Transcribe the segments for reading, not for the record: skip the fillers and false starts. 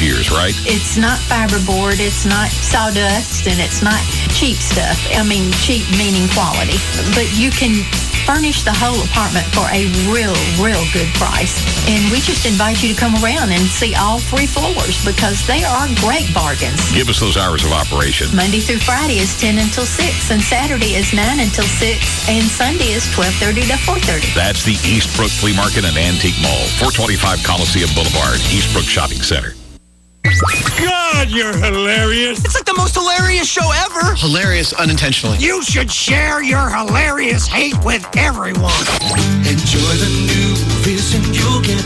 years, right? It's not fiberboard, it's not sawdust, and it's not cheap stuff. I mean, cheap meaning quality. But you can furnish the whole apartment for a real good price. And we just invite you to come around and see all 3 floors because they are great bargains. Give us those hours of operation. Monday through Friday is 10 until 6, and Saturday is 9 until 6, and Sunday is 12:30 to 4:30. That's the Eastbrook Flea Market and Antique Mall, 425 Coliseum Boulevard, Eastbrook Shopping Center. God, you're hilarious. It's like the most hilarious show ever. Hilarious unintentionally. You should share your hilarious hate with everyone. Enjoy the new vision you'll get.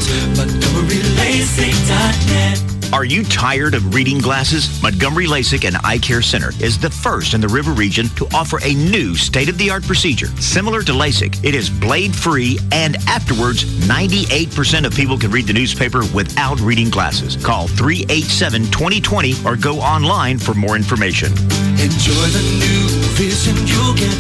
MontgomeryLASIK.net. Are you tired of reading glasses? Montgomery LASIK and Eye Care Center is the first in the River region to offer a new state-of-the-art procedure. Similar to LASIK, it is blade-free, and afterwards, 98% of people can read the newspaper without reading glasses. Call 387-2020 or go online for more information. Enjoy the new vision you'll get.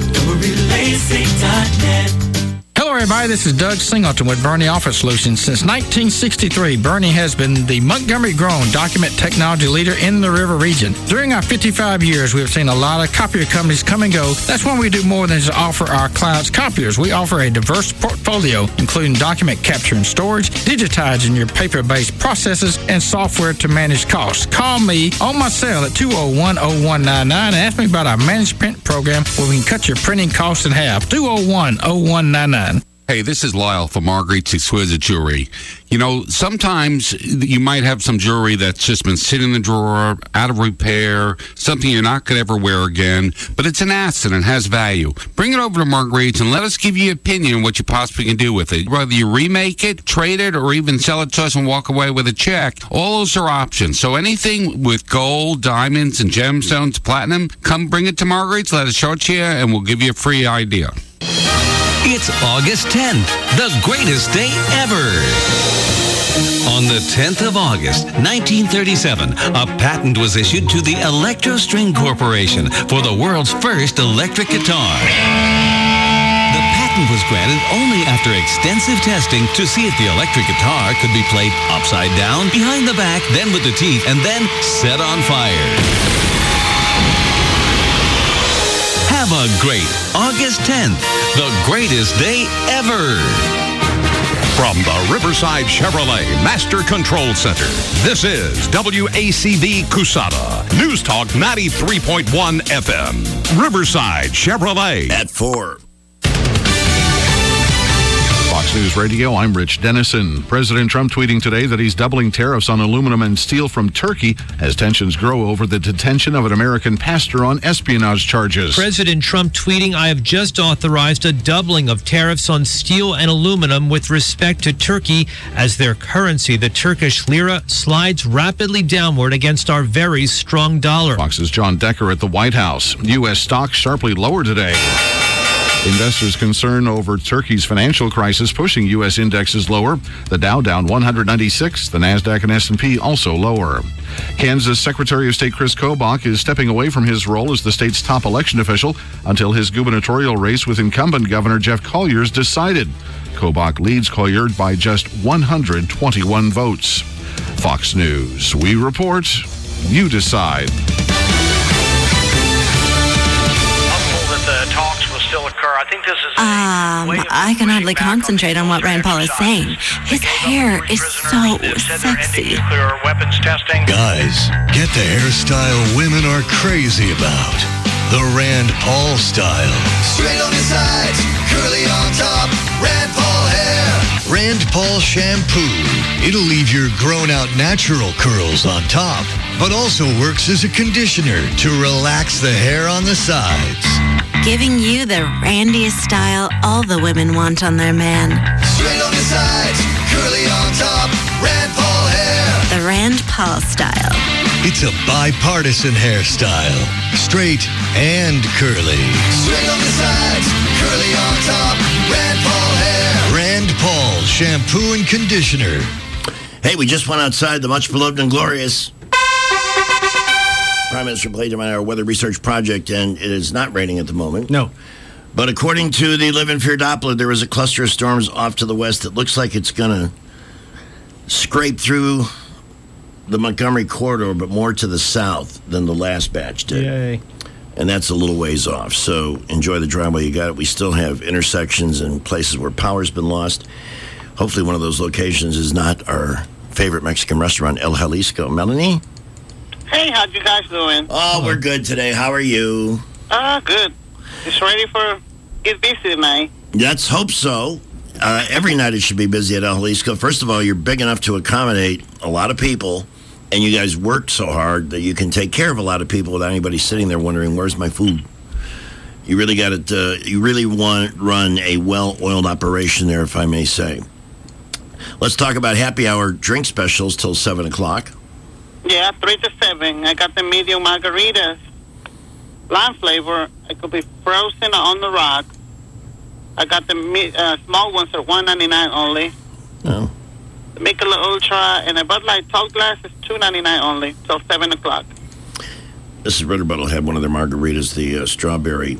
MontgomeryLASIK.net. Hello, everybody. This is Doug Singleton with Bernie Office Solutions. Since 1963, Bernie has been the Montgomery-grown document technology leader in the River region. During our 55 years, we've seen a lot of copier companies come and go. That's when we do more than just offer our clients copiers. We offer a diverse portfolio, including document capture and storage, digitizing your paper-based processes, and software to manage costs. Call me on my cell at 201-0199 and ask me about our managed print program where we can cut your printing costs in half. 201-0199. Hey, this is Lyle from Marguerite's Exquisite Jewelry. You know, sometimes you might have some jewelry that's just been sitting in the drawer, out of repair, something you're not going to ever wear again, but it's an asset and has value. Bring it over to Marguerite's and let us give you an opinion on what you possibly can do with it. Whether you remake it, trade it, or even sell it to us and walk away with a check, all those are options. So anything with gold, diamonds, and gemstones, platinum, come bring it to Marguerite's, let us show it to you, and we'll give you a free idea. It's August 10th, the greatest day ever. On the 10th of August, 1937, a patent was issued to the Electro String Corporation for the world's first electric guitar. The patent was granted only after extensive testing to see if the electric guitar could be played upside down, behind the back, then with the teeth, and then set on fire. Have a great August 10th, the greatest day ever. From the Riverside Chevrolet Master Control Center, this is WACV Cusada, News Talk 93.1 FM. Riverside Chevrolet. At 4. Fox News Radio, I'm Rich Dennison. President Trump tweeting today that he's doubling tariffs on aluminum and steel from Turkey as tensions grow over the detention of an American pastor on espionage charges. President Trump tweeting, I have just authorized a doubling of tariffs on steel and aluminum with respect to Turkey as their currency, the Turkish lira, slides rapidly downward against our very strong dollar. Fox's John Decker at the White House. U.S. stocks sharply lower today. Investors' concern over Turkey's financial crisis pushing U.S. indexes lower. The Dow down 196. The Nasdaq and S&P also lower. Kansas Secretary of State Chris Kobach is stepping away from his role as the state's top election official until his gubernatorial race with incumbent Governor Jeff Collier is decided. Kobach leads Collier by just 121 votes. Fox News. We report. You decide. I think this is I can hardly concentrate on what Rand Paul is saying. His hair is so sexy. Guys, get the hairstyle women are crazy about. The Rand Paul style. Straight on the sides, curly on top, Rand Paul hair. Rand Paul shampoo. It'll leave your grown-out natural curls on top, but also works as a conditioner to relax the hair on the sides. Giving you the randiest style all the women want on their man. Straight on the sides, curly on top, Rand Paul hair. The Rand Paul style. It's a bipartisan hairstyle. Straight and curly. Straight on the sides, curly on top, Rand Paul hair. Rand Paul shampoo and conditioner. Hey, we just went outside the much beloved and glorious Prime Minister played him on our weather research project, and it is not raining at the moment. No. But according to the Live in Fear Doppler, there is a cluster of storms off to the west that looks like it's going to scrape through the Montgomery corridor, but more to the south than the last batch did. Yay. And that's a little ways off. So enjoy the drive while you got it. We still have intersections and places where power's been lost. Hopefully one of those locations is not our favorite Mexican restaurant, El Jalisco. Melanie? Hey, how you guys doing? Oh, we're good today. How are you? Good. Just ready for get busy tonight. Let's hope so. Every night it should be busy at El Jalisco. First of all, you're big enough to accommodate a lot of people, and you guys worked so hard that you can take care of a lot of people without anybody sitting there wondering, where's my food? You really got it. You really want to run a well-oiled operation there, if I may say. Let's talk about happy hour drink specials till 7 o'clock. Yeah, 3 to 7. I got the medium margaritas. Lime flavor. It could be frozen or on the rock. I got the small ones at $1.99 only. Oh. The Michelob Ultra and a Bud Light tall glass is $2.99 only till 7 o'clock. Mrs. Ritterbuttle had one of their margaritas, the strawberry,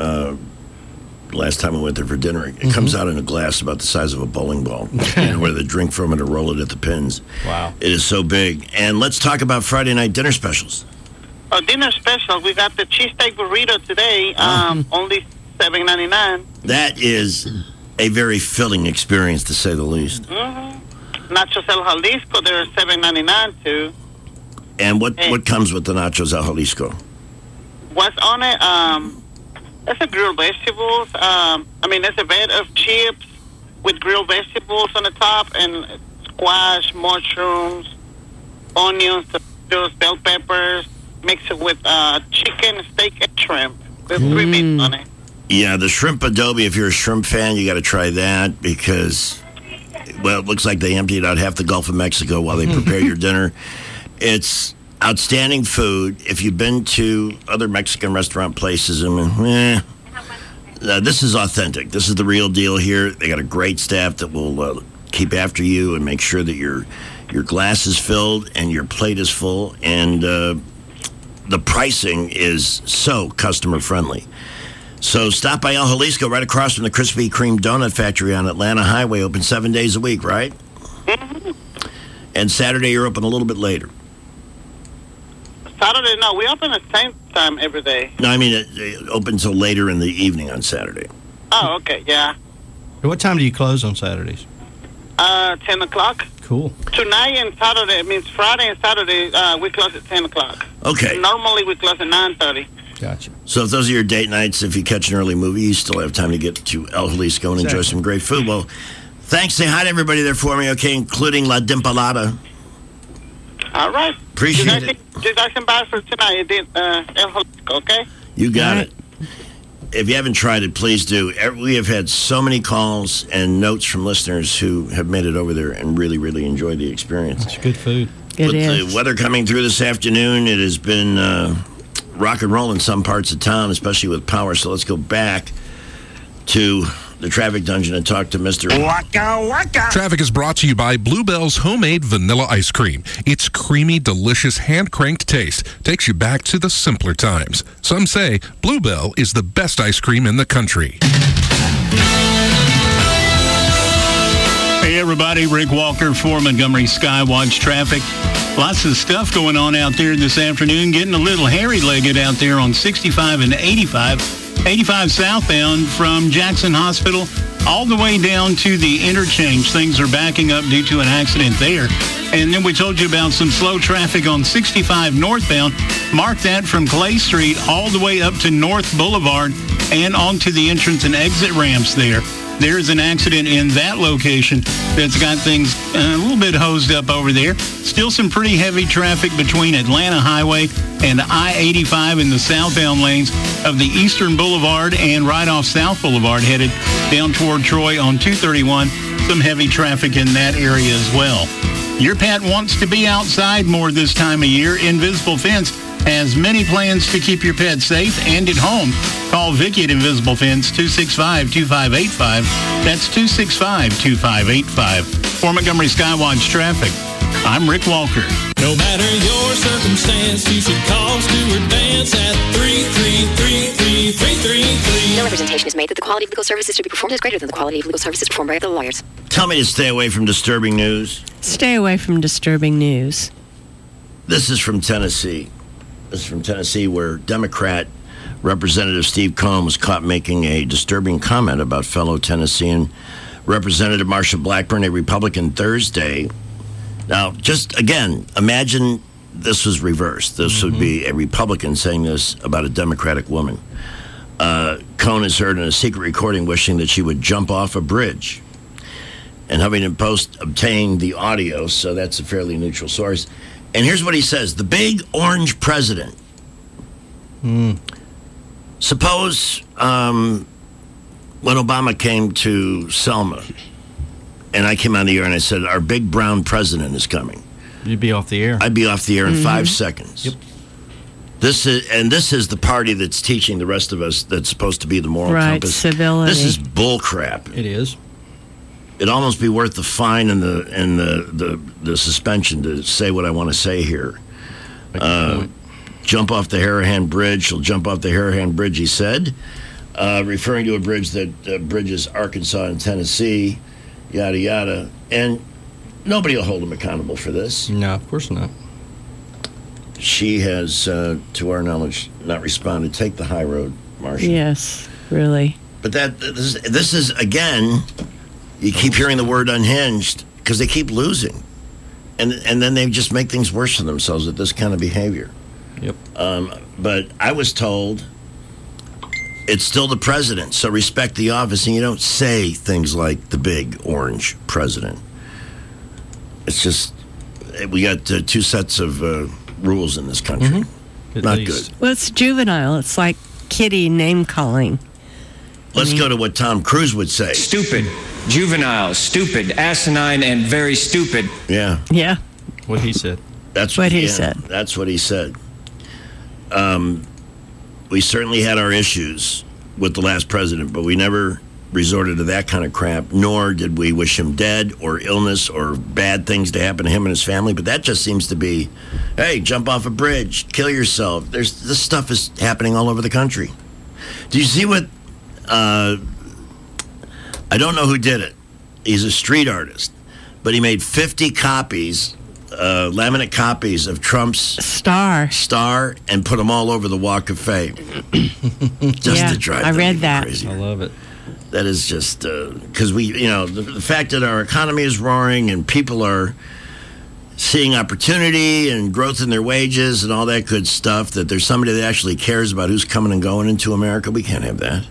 last time we went there for dinner. It comes out in a glass about the size of a bowling ball. Where they drink from it or roll it at the pins. Wow. It is so big. And let's talk about Friday night dinner specials. Oh, dinner special. We got the cheesesteak burrito today, only $7.99. That is a very filling experience, to say the least. Mm-hmm. Nachos El Jalisco, they're $7.99 too. And what comes with the Nachos El Jalisco? What's on it? That's a grilled vegetables. There's a bed of chips with grilled vegetables on the top and squash, mushrooms, onions, tomatoes, bell peppers, mix it with chicken, steak, and shrimp. There's 3 meats on it. Yeah, the shrimp adobe, if you're a shrimp fan, you got to try that because, well, it looks like they emptied out half the Gulf of Mexico while they prepare your dinner. It's outstanding food. If you've been to other Mexican restaurant places, this is authentic. This is the real deal here. They got a great staff that will keep after you and make sure that your glass is filled and your plate is full. And the pricing is so customer friendly. So stop by El Jalisco, right across from the Krispy Kreme Donut Factory on Atlanta Highway, open 7 days a week, right? Mm-hmm. And Saturday you're open a little bit later. Saturday, no, we open at the same time every day. No, I mean it open until later in the evening on Saturday. Oh, okay, yeah. What time do you close on Saturdays? 10 o'clock. Cool. Tonight and Saturday, it means Friday and Saturday, we close at 10 o'clock. Okay. Normally we close at 9:30. Gotcha. So if those are your date nights, if you catch an early movie, you still have time to get to El Jalisco and enjoy some great food. Well, thanks. Say hi to everybody there for me, okay, including La Dimpalada. All right. Appreciate it. You guys can buy for tonight El Jalisco, okay? You got it. If you haven't tried it, please do. We have had so many calls and notes from listeners who have made it over there and really, really enjoyed the experience. It's good food. With the weather coming through this afternoon, it has been rock and roll in some parts of town, especially with power. So let's go back to the traffic dungeon and talk to Mr. Waka Waka. Traffic is brought to you by Bluebell's homemade vanilla ice cream. Its creamy, delicious, hand-cranked taste takes you back to the simpler times. Some say Bluebell is the best ice cream in the country. Hey everybody, Rick Walker for Montgomery Skywatch Traffic. Lots of stuff going on out there this afternoon. Getting a little hairy-legged out there on 65 and 85. 85 southbound from Jackson Hospital all the way down to the interchange. Things are backing up due to an accident there. And then we told you about some slow traffic on 65 northbound. Mark that from Clay Street all the way up to North Boulevard and onto the entrance and exit ramps there. There's an accident in that location that's got things a little bit hosed up over there. Still some pretty heavy traffic between Atlanta Highway and I-85 in the southbound lanes of the Eastern Boulevard and right off South Boulevard headed down toward Troy on 231. Some heavy traffic in that area as well. Your pet wants to be outside more this time of year. Invisible Fence has many plans to keep your pet safe and at home. Call Vicky at Invisible Fence, 265-2585. That's 265-2585. For Montgomery Skywatch Traffic, I'm Rick Walker. No matter your circumstance, you should call Stuart Vance at 333-3333. No representation is made that the quality of legal services to be performed is greater than the quality of legal services performed by other lawyers. Tell me to stay away from disturbing news. Stay away from disturbing news. This is from Tennessee. Where Democrat Representative Steve Cohen was caught making a disturbing comment about fellow Tennessean Representative Marsha Blackburn, a Republican, Thursday. Now, just again, imagine this was reversed. This would be a Republican saying this about a Democratic woman. Cohen is heard in a secret recording wishing that she would jump off a bridge. And Huffington Post obtained the audio, so that's a fairly neutral source. And here's what he says. The big orange president. Suppose when Obama came to Selma, and I came on the air and I said, our big brown president is coming. You'd be off the air. I'd be off the air in 5 seconds. Yep. This is the party that's teaching the rest of us that's supposed to be the moral compass. Civility. This is bull crap. It is. It'd almost be worth the fine and the suspension to say what I want to say here. Jump off the Harahan Bridge. She'll jump off the Harahan Bridge, he said, referring to a bridge that bridges Arkansas and Tennessee, yada, yada. And nobody will hold him accountable for this. No, of course not. She has, to our knowledge, not responded. Take the high road, Marsha. Yes, really. But this is, again, you keep hearing the word unhinged because they keep losing. And then they just make things worse for themselves with this kind of behavior. Yep. But I was told it's still the president, so respect the office, and you don't say things like the big orange president. It's just, we got 2 sets of rules in this country. Not good. Well, it's juvenile. It's like kiddie name calling. Let's go to what Tom Cruise would say. Stupid, juvenile, stupid, asinine, and very stupid. Yeah. Yeah. What he said. That's what he said. That's what he said. We certainly had our issues with the last president, but we never resorted to that kind of crap, nor did we wish him dead or illness or bad things to happen to him and his family. But that just seems to be, hey, jump off a bridge, kill yourself. This stuff is happening all over the country. Do you see what, I don't know who did it. He's a street artist, but he made 50 copies, laminate copies of Trump's star and put them all over the Walk of Fame. Just to drive them read that. crazy. I love it. That is just because the fact that our economy is roaring and people are seeing opportunity and growth in their wages and all that good stuff, that there's somebody that actually cares about who's coming and going into America. We can't have that.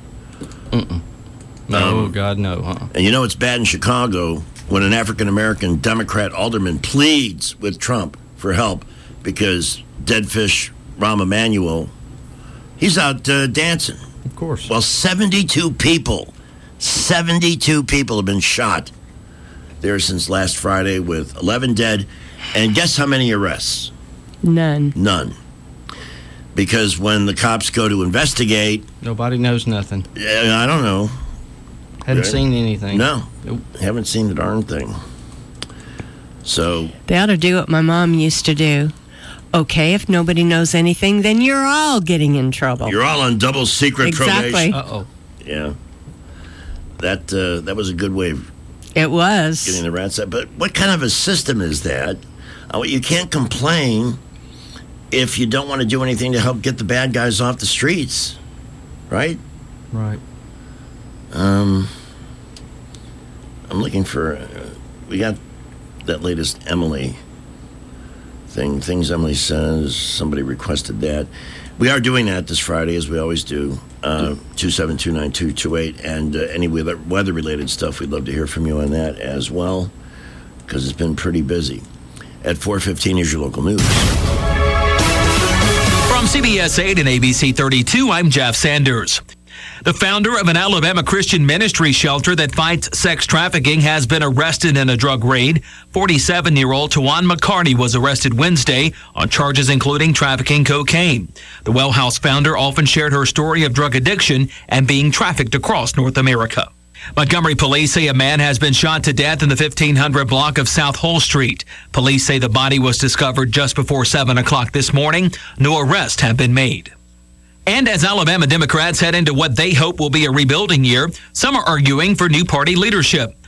No, God, no. And it's bad in Chicago when an African-American Democrat alderman pleads with Trump for help because dead fish Rahm Emanuel, he's out dancing. Of course. Well, 72 people have been shot there since last Friday with 11 dead. And guess how many arrests? None. Because when the cops go to investigate... Nobody knows nothing. I don't know. Hadn't seen anything. No. Nope. Haven't seen the darn thing. So... They ought to do what my mom used to do. Okay, if nobody knows anything, then you're all getting in trouble. You're all on double secret probation. Uh-oh. Yeah. That was a good way of it was getting the rats out. But what kind of a system is that? You can't complain if you don't want to do anything to help get the bad guys off the streets, right? Right. I'm looking for... we got that latest Emily thing. Things Emily says. Somebody requested that. We are doing that this Friday, as we always do. 2729228. And any weather-related stuff, we'd love to hear from you on that as well, because it's been pretty busy. At 4:15 is your local news. From CBS 8 and ABC 32, I'm Jeff Sanders. The founder of an Alabama Christian ministry shelter that fights sex trafficking has been arrested in a drug raid. 47-year-old Tawan McCarty was arrested Wednesday on charges including trafficking cocaine. The Well House founder often shared her story of drug addiction and being trafficked across North America. Montgomery police say a man has been shot to death in the 1500 block of South Hull Street. Police say the body was discovered just before 7 o'clock this morning. No arrests have been made. And as Alabama Democrats head into what they hope will be a rebuilding year, some are arguing for new party leadership.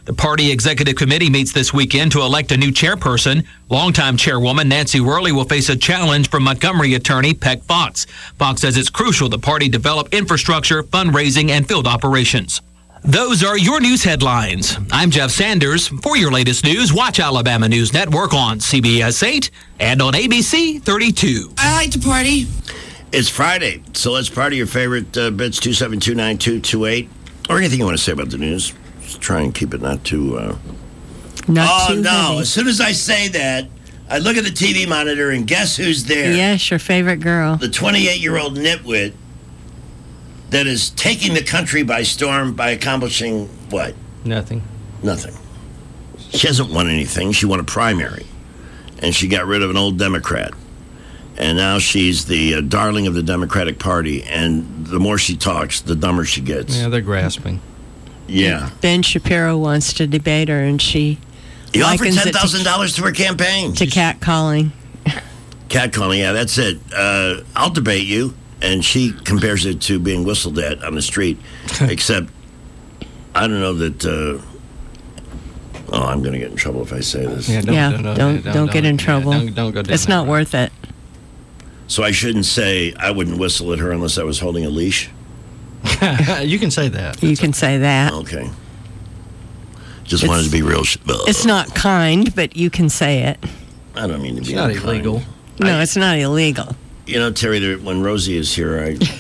The party executive committee meets this weekend to elect a new chairperson. Longtime chairwoman Nancy Worley will face a challenge from Montgomery attorney Peck Fox. Fox says it's crucial the party develop infrastructure, fundraising, and field operations. Those are your news headlines. I'm Jeff Sanders. For your latest news, watch Alabama News Network on CBS 8 and on ABC 32. I like to party. It's Friday, so let's party. Your favorite bits, 272-9228, or anything you want to say about the news. Just try and keep it not too... Not too no. heavy. As soon as I say that, I look at the TV monitor and guess who's there? Yes, your favorite girl. The 28-year-old nitwit that is taking the country by storm by accomplishing what? Nothing. Nothing. She hasn't won anything. She won a primary, and she got rid of an old Democrat. And now she's the darling of the Democratic Party, and the more she talks, the dumber she gets. Yeah, they're grasping. Yeah. Ben Shapiro wants to debate her, and she He offered likens it $10,000 to her campaign. to catcalling. Catcalling, yeah, that's it. I'll debate you. And she compares it to being whistled at on the street. Except, I don't know that... I'm going to get in trouble if I say this. Don't get in trouble. Don't go down It's that not worth it. So I shouldn't say I wouldn't whistle at her unless I was holding a leash? You can say that. You can say that. Okay. Just wanted to be real... It's not kind, but you can say it. I don't mean to be... It's not unkind. illegal. No, it's not illegal. You know, Terry, when Rosie is here,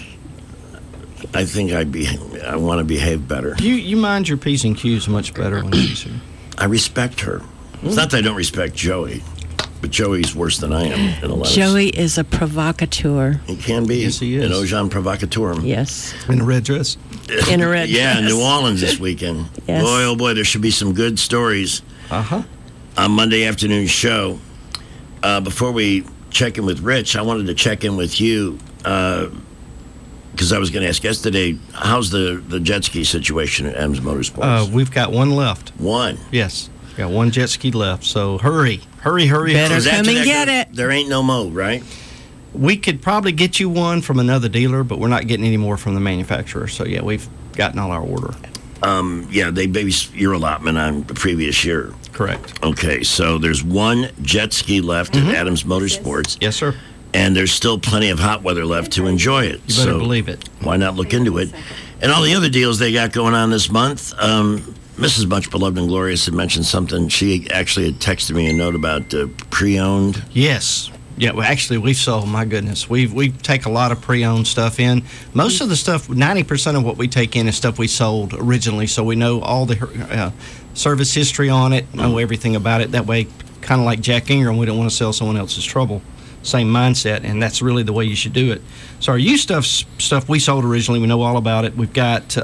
I think I want to behave better. You mind your P's and Q's much better when she's here. I respect her. It's not that I don't respect Joey, but Joey's worse than I am in a lot of... Joey is a provocateur. He can be. Yes, he is. An Ojan provocatorum. Yes. In a red dress. In a red Yeah, dress. New Orleans this weekend. Yes. Boy, oh boy, there should be some good stories on Monday afternoon show. Before we check in with Rich, I wanted to check in with you because I was going to ask yesterday, how's the jet ski situation at Adams Motorsports? We've got one left. One? Yes. We've got one jet ski left. So hurry. Better come and get it. There ain't no mo, right? We could probably get you one from another dealer, but we're not getting any more from the manufacturer. So, yeah, we've gotten all our order. Yeah, they based your allotment on the previous year. Correct. Okay, so there's one jet ski left at Adams Motorsports. Yes, sir. And there's still plenty of hot weather left to enjoy it. You better believe it. Why not look into it? And all the other deals they got going on this month. Mrs. Much Beloved and Glorious had mentioned something. She actually had texted me a note about pre-owned. Yes. Yeah, well, actually, we've sold, my goodness. We take a lot of pre-owned stuff in. Most of the stuff, 90% of what we take in is stuff we sold originally, so we know all the service history on it, know everything about it. That way, kind of like Jack Ingram, we don't want to sell someone else's trouble. Same mindset, and that's really the way you should do it. So our used stuff we sold originally, we know all about it. We've got...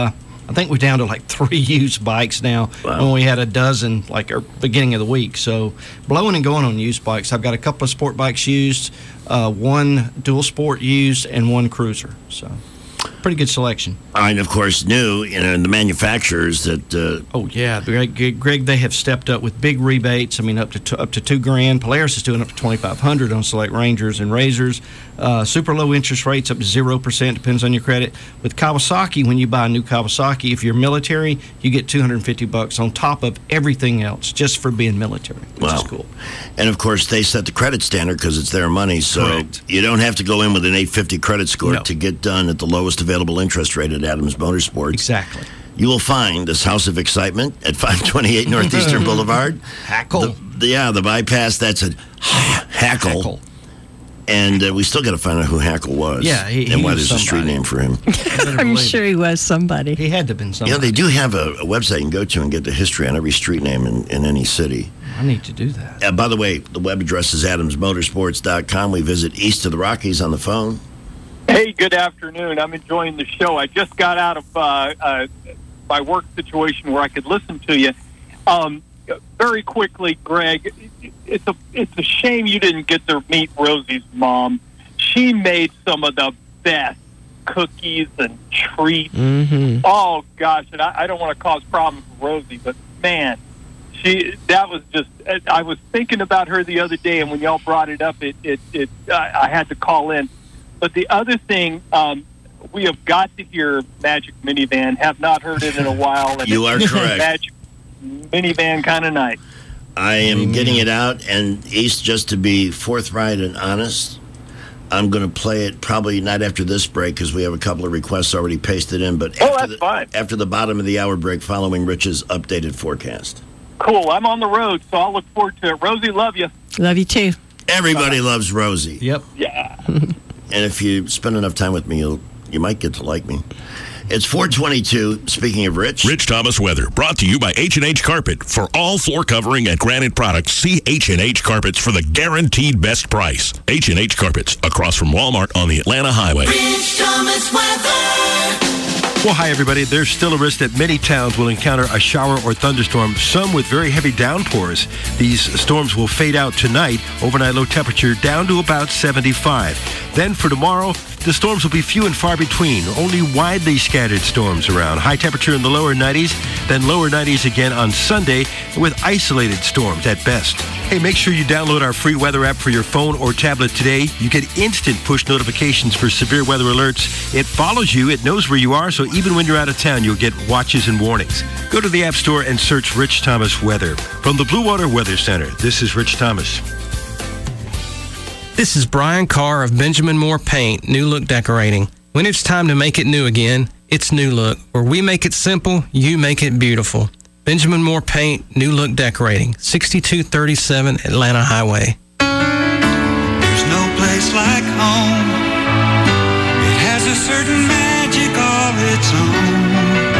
I think we're down to like 3 used bikes now. Wow. When we had a dozen like our beginning of the week. So blowing and going on used bikes. I've got a couple of sport bikes used, one dual sport used, and one cruiser. So pretty good selection. And of course, new, the manufacturers that... Oh, yeah. Greg, they have stepped up with big rebates. I mean, up to $2,000. Polaris is doing up to $2,500 on select Rangers and Razors. Super low interest rates, up to 0%, depends on your credit. With Kawasaki, when you buy a new Kawasaki, if you're military, you get $250 on top of everything else just for being military, which is cool. And of course, they set the credit standard because it's their money, so Correct. You don't have to go in with an 850 credit score to get done at the lowest available interest rate at Adams Motorsports. Exactly. You will find this house of excitement at 528 Northeastern Boulevard. Hackle. The bypass, that's a Hackle. And we still got to find out who Hackle was. Yeah, he and why was there's a street somebody. name for him. I'm sure he was somebody. He had to have been somebody. Yeah, they do have a website you can go to and get the history on every street name in any city. I need to do that. By the way, the web address is adamsmotorsports.com. We visit east of the Rockies on the phone. Hey, good afternoon. I'm enjoying the show. I just got out of my work situation where I could listen to you. Very quickly, Greg, it's a shame you didn't get to meet Rosie's mom. She made some of the best cookies and treats. Mm-hmm. Oh, gosh, and I don't want to cause problems for Rosie, but, man, that was just... I was thinking about her the other day, and when y'all brought it up, I had to call in. But the other thing, we have got to hear Magic Minivan. Have not heard it in a while. And You are correct. minivan kind of night. I am getting it out, and East, just to be forthright and honest, I'm going to play it probably not after this break because we have a couple of requests already pasted in, but after the bottom of the hour break following Rich's updated forecast. Cool. I'm on the road, so I'll look forward to it. Rosie, love you. Love you too. Everybody loves Rosie. Yep. Yeah. And if you spend enough time with me, you might get to like me. It's 4:22. Speaking of Rich. Rich Thomas weather, brought to you by H&H Carpet. For all floor covering and granite products, see H&H Carpets for the guaranteed best price. H&H Carpets, across from Walmart on the Atlanta Highway. Rich Thomas weather. Well, hi, everybody. There's still a risk that many towns will encounter a shower or thunderstorm, some with very heavy downpours. These storms will fade out tonight. Overnight low temperature down to about 75. Then for tomorrow, the storms will be few and far between. Only widely scattered storms around. High temperature in the lower 90s, then lower 90s again on Sunday with isolated storms at best. Hey, make sure you download our free weather app for your phone or tablet today. You get instant push notifications for severe weather alerts. It follows you. It knows where you are, so even when you're out of town, you'll get watches and warnings. Go to the App Store and search Rich Thomas Weather. From the Blue Water Weather Center, this is Rich Thomas. This is Brian Carr of Benjamin Moore Paint, New Look Decorating. When it's time to make it new again, it's New Look. Where we make it simple, you make it beautiful. Benjamin Moore Paint, New Look Decorating, 6237 Atlanta Highway. There's no place like home. It has a certain magic of its own.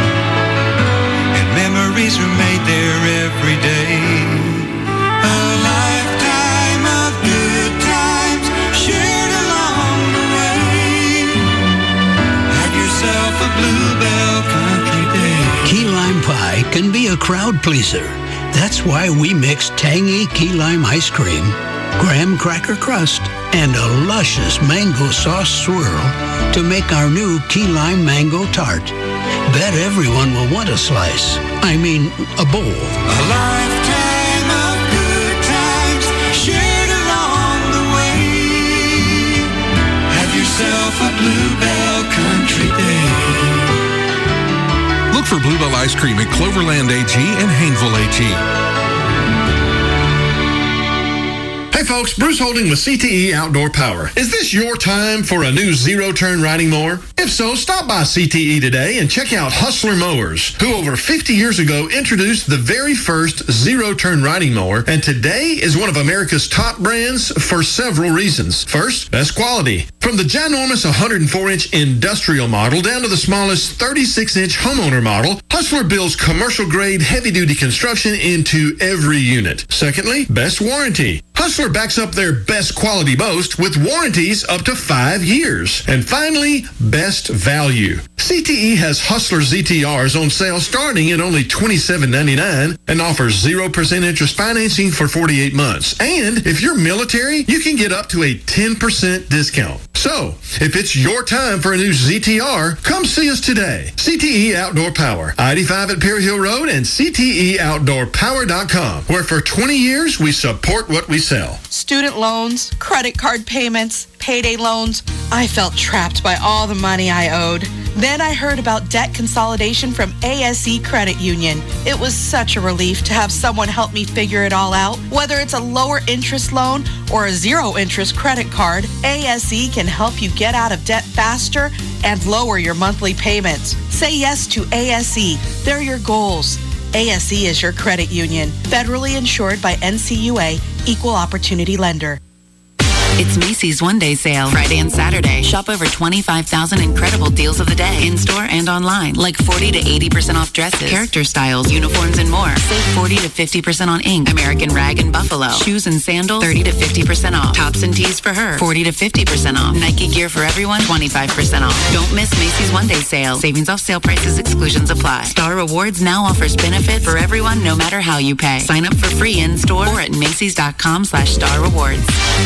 And memories are made there every day. A lifetime of good times shared along the way. Have yourself a Bluebell Country Day. Key lime pie can be a crowd pleaser. That's why we mix tangy key lime ice cream, graham cracker crust, and a luscious mango sauce swirl to make our new key lime mango tart. Bet everyone will want a slice. I mean, a bowl. A lifetime of good times shared along the way. Have yourself a Bluebell Country Day. Look for Bluebell Ice Cream at Cloverland AG and Hayneville AG. Hey folks, Bruce Holding with CTE Outdoor Power. Is this your time for a new zero-turn riding mower? If so, stop by CTE today and check out Hustler Mowers, who over 50 years ago introduced the very first zero-turn riding mower, and today is one of America's top brands for several reasons. First, best quality. From the ginormous 104-inch industrial model down to the smallest 36-inch homeowner model, Hustler builds commercial-grade heavy-duty construction into every unit. Secondly, best warranty. Hustler backs up their best quality boast with warranties up to 5 years. And finally, best value. CTE has Hustler ZTRs on sale starting at only $27.99 and offers 0% interest financing for 48 months. And if you're military, you can get up to a 10% discount. So, if it's your time for a new ZTR, come see us today. CTE Outdoor Power, I-85 at Perry Hill Road and CTEOutdoorPower.com, where for 20 years we support what we sell. Student loans, credit card payments, payday loans. I felt trapped by all the money I owed. Then I heard about debt consolidation from ASE Credit Union. It was such a relief to have someone help me figure it all out. Whether it's a lower interest loan or a zero interest credit card, ASE can help you get out of debt faster and lower your monthly payments. Say yes to ASE. They're your goals. ASE is your credit union, federally insured by NCUA, Equal Opportunity Lender. It's Macy's One-Day Sale, Friday and Saturday. Shop over 25,000 incredible deals of the day, in-store and online. Like 40 to 80% off dresses, character styles, uniforms, and more. Save 40 to 50% on ink, American Rag and Buffalo. Shoes and sandals, 30 to 50% off. Tops and tees for her, 40 to 50% off. Nike gear for everyone, 25% off. Don't miss Macy's One-Day Sale. Savings off sale prices, exclusions apply. Star Rewards now offers benefits for everyone, no matter how you pay. Sign up for free in-store or at Macys.com/Star Rewards.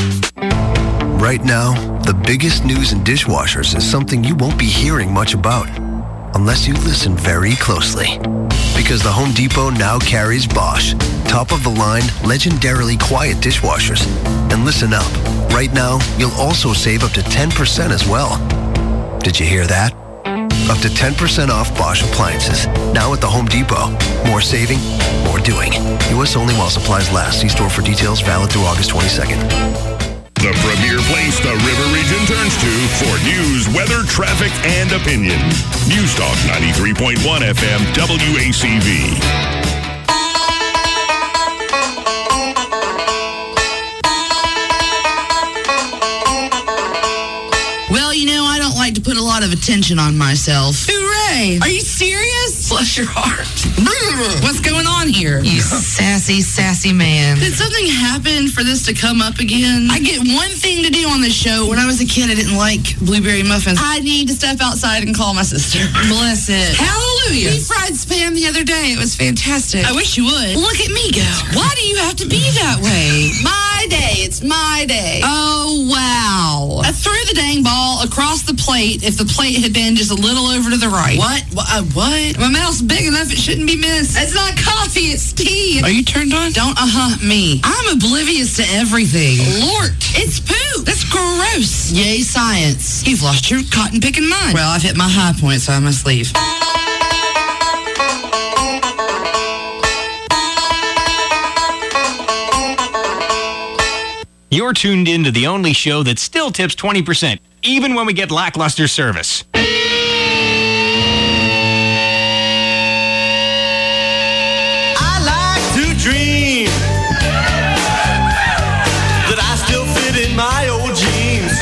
Right now, the biggest news in dishwashers is something you won't be hearing much about unless you listen very closely. Because the Home Depot now carries Bosch, top-of-the-line, legendarily quiet dishwashers. And listen up, right now, you'll also save up to 10% as well. Did you hear that? Up to 10% off Bosch appliances. Now at the Home Depot. More saving, more doing. U.S. only while supplies last. See store for details. Valid through August 22nd. The premier place the River Region turns to for news, weather, traffic, and opinion. News Talk 93.1 FM WACV. To put a lot of attention on myself. Hooray! Are you serious? Bless your heart. What's going on here? You sassy man. Did something happen for this to come up again? I get one thing to do on this show. When I was a kid, I didn't like blueberry muffins. I need to step outside and call my sister. Bless it. Hallelujah. We fried Spam the other day. It was fantastic. I wish you would. Look at me go. Why do you have to be that way? My day. It's my day. Oh, wow. I threw the dang ball across the plate if the plate had been just a little over to the right. What? What? My mouth's big enough it shouldn't be missed. It's not coffee, it's tea. Are you turned on? Don't me. I'm oblivious to everything. Lord, it's poop. That's gross. Yay, science. You've lost your cotton picking mind. Well, I've hit my high point, so I must leave. You're tuned in to the only show that still tips 20%, even when we get lackluster service. I like to dream that I still fit in my old jeans.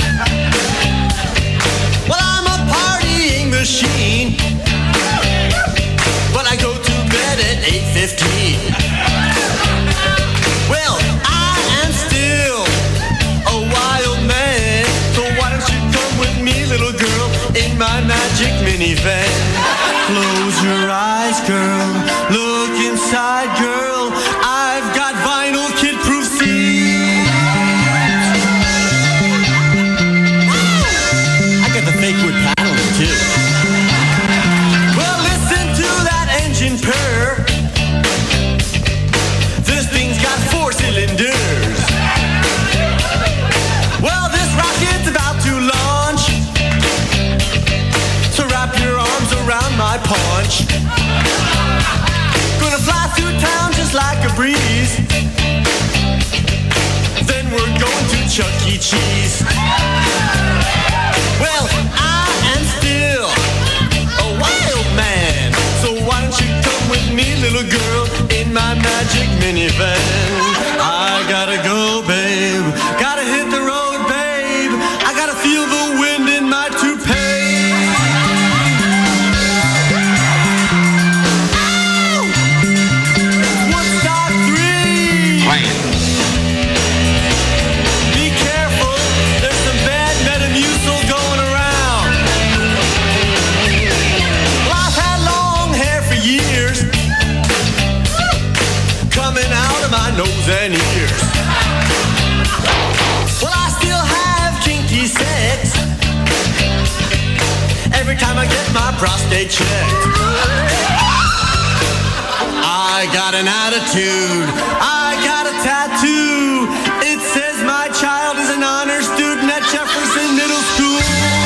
Well, I'm a partying machine, but I go to bed at 8:15. Well, I am still a wild man, so why don't you come with me, little girl, in my magic minivan? Close your eyes, girl, look inside, girl, I've got vinyl kid-proof seats. I got the fake wood paddling, too. Well, listen to that engine purr. This thing's got 4 cylinders. Well, this rocket's about to launch, so wrap your arms around my paunch. Gonna fly through town just like a breeze. Then we're going to Chuck E. Cheese. Well, I am still a wild man, so why don't you come with me, little girl, in my magic minivan? I gotta go, babe, gotta hit the road, babe, I gotta feel the wind in my toupee. Woodstock 3! Be careful, there's some bad Metamucil going around. Well, I've had long hair for years, coming out of my nose and ears. Well, I still have kinky sex every time I get my prostate checked. I got an attitude, I got a tattoo. It says my child is an honor student at Jefferson Middle School.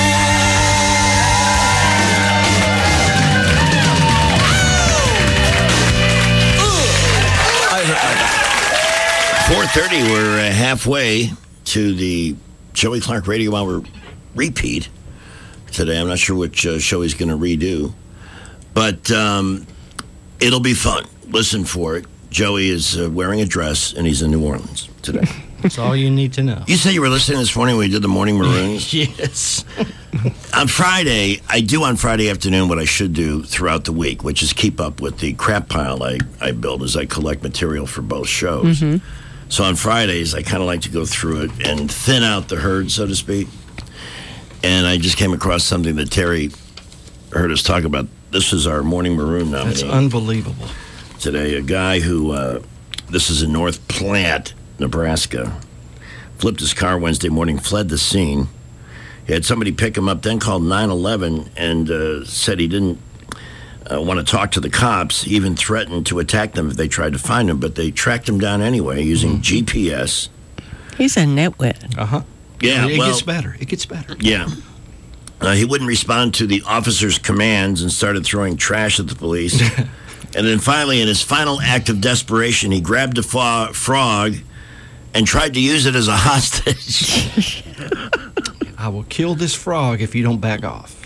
4:30, we're halfway to the Joey Clark Radio Hour repeat today. I'm not sure which show he's going to redo, but it'll be fun. Listen for it. Joey is wearing a dress, and he's in New Orleans today. That's all you need to know. You said you were listening this morning when we did the Morning Maroons? Yes. On Friday, I do on Friday afternoon what I should do throughout the week, which is keep up with the crap pile I build as I collect material for both shows. Mm-hmm. So on Fridays, I kind of like to go through it and thin out the herd, so to speak. And I just came across something that Terry heard us talk about. This is our Morning Maroon nominee. That's unbelievable. Today, a guy who, this is in North Platte, Nebraska, flipped his car Wednesday morning, fled the scene. He had somebody pick him up, then called 911 and said he didn't want to talk to the cops. He even threatened to attack them if they tried to find him, but they tracked him down anyway using GPS. He's a nitwit. Uh-huh. Yeah, It well, gets better. It gets better. Yeah. He wouldn't respond to the officer's commands and started throwing trash at the police. And then finally, in his final act of desperation, he grabbed a frog and tried to use it as a hostage. I will kill this frog if you don't back off.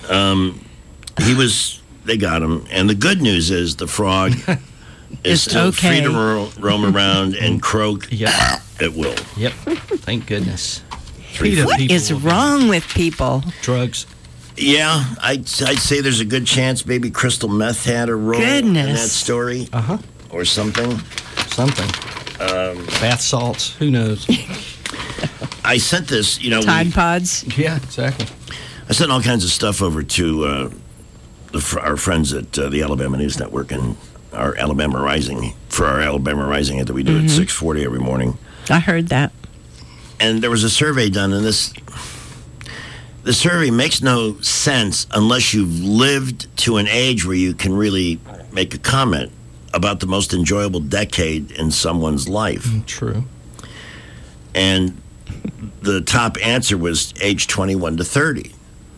They got him. And the good news is the frog is still free to roam around and croak at will. Yep. Thank goodness. What is wrong with people? Drugs. Yeah, I'd say there's a good chance maybe crystal meth had a role in that story. Or something. Bath salts. Who knows? I sent this, Tide Pods. Yeah, exactly. I sent all kinds of stuff over to our friends at the Alabama News Network and our Alabama Rising, for our Alabama Rising that we do at 6:40 every morning. I heard that. And there was a survey done, and the survey makes no sense unless you've lived to an age where you can really make a comment about the most enjoyable decade in someone's life. True. And the top answer was age 21 to 30.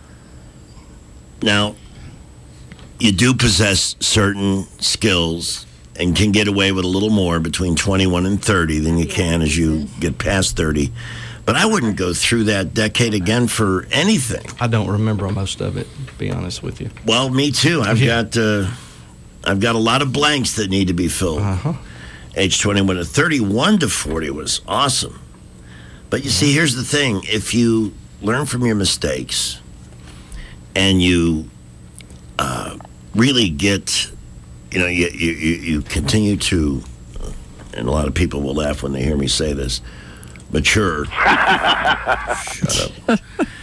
Now, you do possess certain skills and can get away with a little more between 21 and 30 than you can as you get past 30. But I wouldn't go through that decade again for anything. I don't remember most of it, to be honest with you. Well, me too. I've got a lot of blanks that need to be filled. Age 21 to 31 to 40 was awesome. But you see, here's the thing. If you learn from your mistakes and you really get, you continue to, and a lot of people will laugh when they hear me say this, mature. Shut up.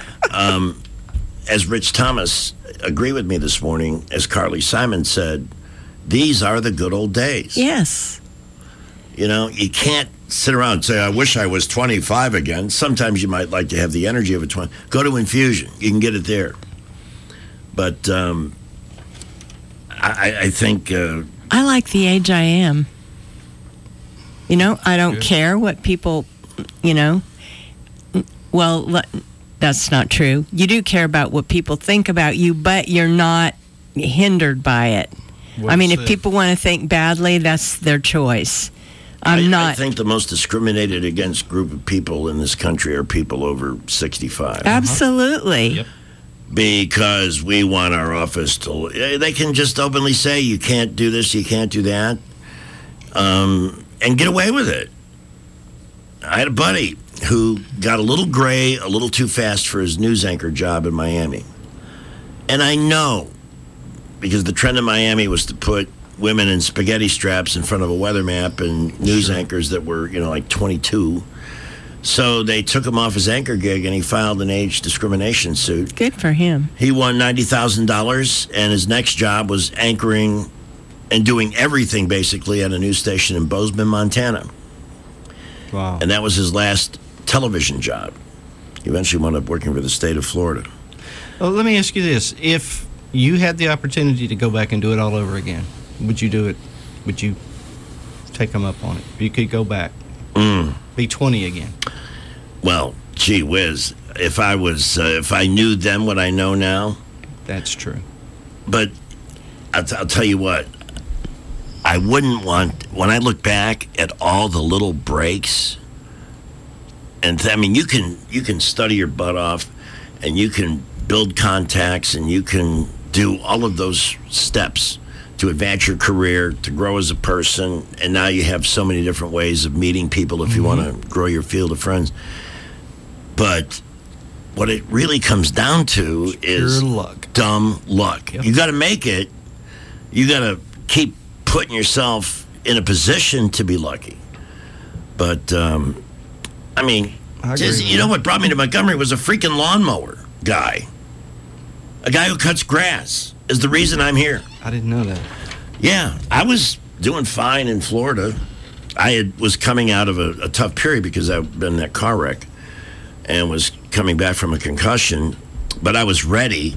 As Rich Thomas agreed with me this morning, as Carly Simon said, these are the good old days. Yes. You can't sit around and say, I wish I was 25 again. Sometimes you might like to have the energy of a 20. Go to Infusion. You can get it there. But I think... I like the age I am. I don't care what people, Well, that's not true. You do care about what people think about you, but you're not hindered by it. If people want to think badly, that's their choice. I think the most discriminated against group of people in this country are people over 65. Absolutely. Yep. Because we want our office to... They can just openly say, you can't do this, you can't do that, and get away with it. I had a buddy who got a little gray, a little too fast for his news anchor job in Miami. And I know, because the trend in Miami was to put women in spaghetti straps in front of a weather map and news anchors that were, like 22. So they took him off his anchor gig, and he filed an age discrimination suit. Good for him. He won $90,000, and his next job was anchoring and doing everything, basically, at a news station in Bozeman, Montana. Wow. And that was his last television job. He eventually wound up working for the state of Florida. Well, let me ask you this. If you had the opportunity to go back and do it all over again, would you do it? Would you take them up on it? If you could go back, be 20 again. Well, gee whiz. If I knew then what I know now. That's true. But I'll tell you what. I wouldn't want, when I look back at all the little breaks, and you can study your butt off, and you can build contacts, and you can do all of those steps to advance your career, to grow as a person, and now you have so many different ways of meeting people if you want to grow your field of friends. But what it really comes down to is dumb luck. Yep. You got to make it. You got to keep putting yourself in a position to be lucky. But, you know what brought me to Montgomery was a freaking lawnmower guy. A guy who cuts grass is the reason I'm here. I didn't know that. Yeah, I was doing fine in Florida. I was coming out of a tough period because I'd been in that car wreck and was coming back from a concussion, but I was ready.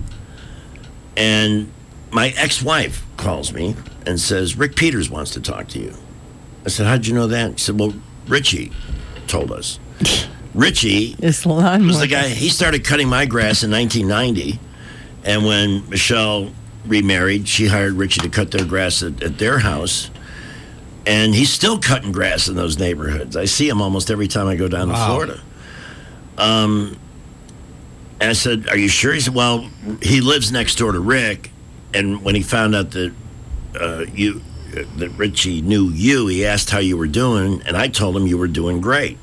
And my ex-wife calls me and says, Rick Peters wants to talk to you. I said, how'd you know that? She said, well, Richie told us. Richie was the guy, he started cutting my grass in 1990, And when Michelle remarried, she hired Richie to cut their grass at their house. And he's still cutting grass in those neighborhoods. I see him almost every time I go down to Florida. And I said, are you sure? He said, well, he lives next door to Rick. And when he found out that that Richie knew you, he asked how you were doing. And I told him you were doing great.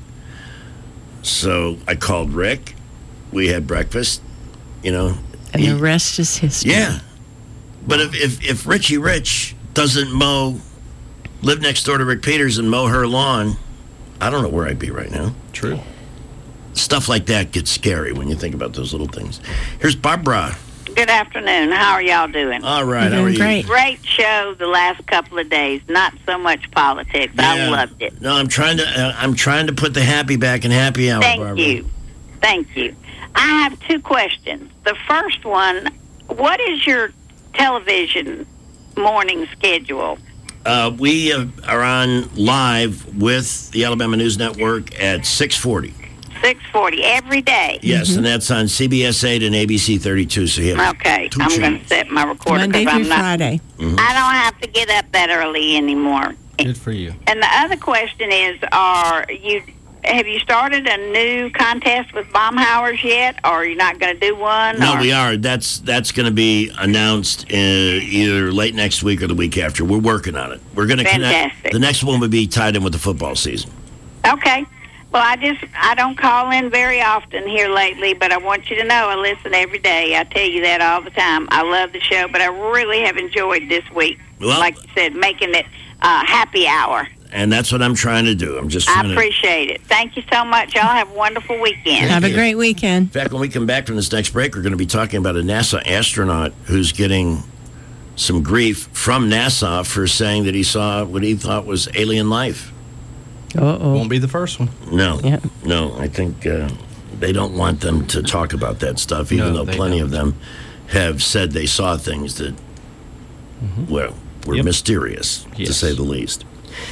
So I called Rick. We had breakfast, And the rest is history. Yeah. But if Richie Rich doesn't live next door to Rick Peters and mow her lawn, I don't know where I'd be right now. True. Stuff like that gets scary when you think about those little things. Here's Barbara. Good afternoon. How are y'all doing? All right. How are you? Great show the last couple of days. Not so much politics. I loved it. No, I'm trying to put the happy back in happy hour, Barbara. Thank you. I have two questions. The first one, what is your television morning schedule? We are on live with the Alabama News Network at 6:40. 6:40 every day. Yes, and that's on CBS 8 and ABC 32. So you have I'm going to set my recorder Monday through Friday. I don't have to get up that early anymore. Good for you. And the other question is, have you started a new contest with Baumhauer's yet, or are you not going to do one? No, we are. That's going to be announced either late next week or the week after. We're working on it. We're going to connect. The next one would be tied in with the football season. Okay. Well, I don't call in very often here lately, but I want you to know I listen every day. I tell you that all the time. I love the show, but I really have enjoyed this week. Well, like you said, making it happy hour. And that's what I'm trying to do. I appreciate it. Thank you so much. Y'all have a wonderful weekend. Have a great weekend. In fact, when we come back from this next break, we're going to be talking about a NASA astronaut who's getting some grief from NASA for saying that he saw what he thought was alien life. Won't be the first one. No. Yeah. No, I think they don't want them to talk about that stuff, even though plenty of them have said they saw things that, were mysterious, to say the least.